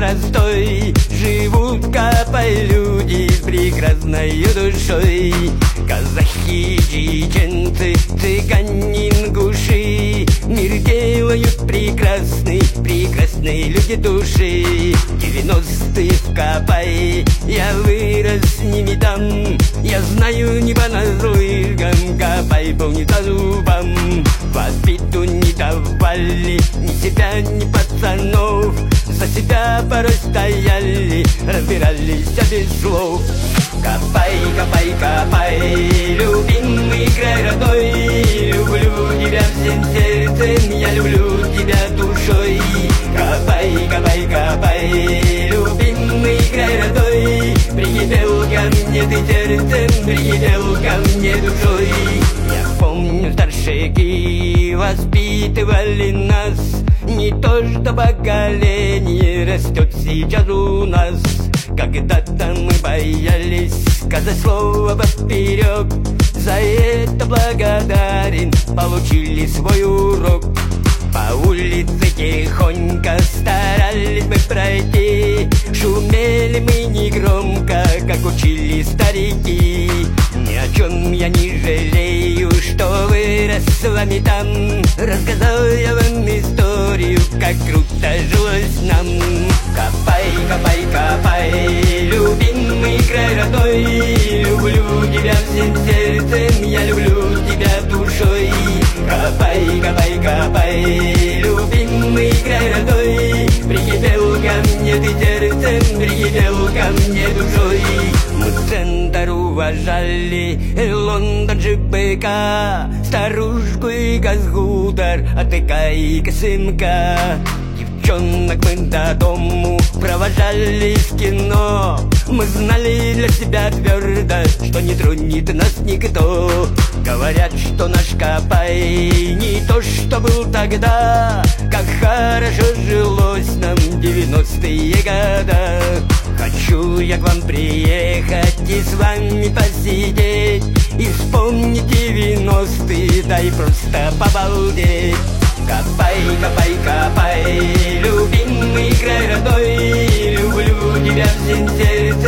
простой живут, копай, люди с прекрасной душой. Казахи, чеченцы, цыгане, ингуши мир делают прекрасный, прекрасные люди души. 90-е в Копай, я вырос с ними там. Я знаю небо над Рыльгом, Копай был не за зубом. В обиду не давали ни себя, ни пацанов. За себя порой стояли, разбирались без слов. Копай, копай, копай, любимый край родной. Люблю тебя всем сердцем, я люблю тебя душой. Копай, копай, копай, любимый край родной. Прикипел ко мне ты сердцем, прикипел ко мне душой. Я помню, старшики воспитывали нас. Не то, что поколение растет сейчас у нас. Когда-то мы боялись сказать слово поперек. За это благодарен, получили свой урок. По улице тихонько старались мы пройти. Шумели мы негромко, как учили старики. Ни о чем я не жалею, что вырос с вами там. Рассказал я вам историю, как круто жилось нам. Копай, копай, копай, любимый край родной. Люблю тебя всем сердцем, я люблю тебя душой. Копай, копай, копай, любимый край родной. Прикипел ко мне ты сердцем, прикипел ко мне душой. Мы центр уважали, Лондон ЖБК, старушку и газгутер, АТК и КСМК. Девчонок мы до дому провожали в кино. Мы знали для себя твердо, что не тронет нас никто. Говорят, что наш Копай не то, что был тогда. Как хорошо жилось нам 90-е года. Хочу я к вам приехать и с вами посидеть, и вспомнить 90-е, да и просто побалдеть. Копай, копай, копай, любимый край родной. Люблю тебя всем сердцем,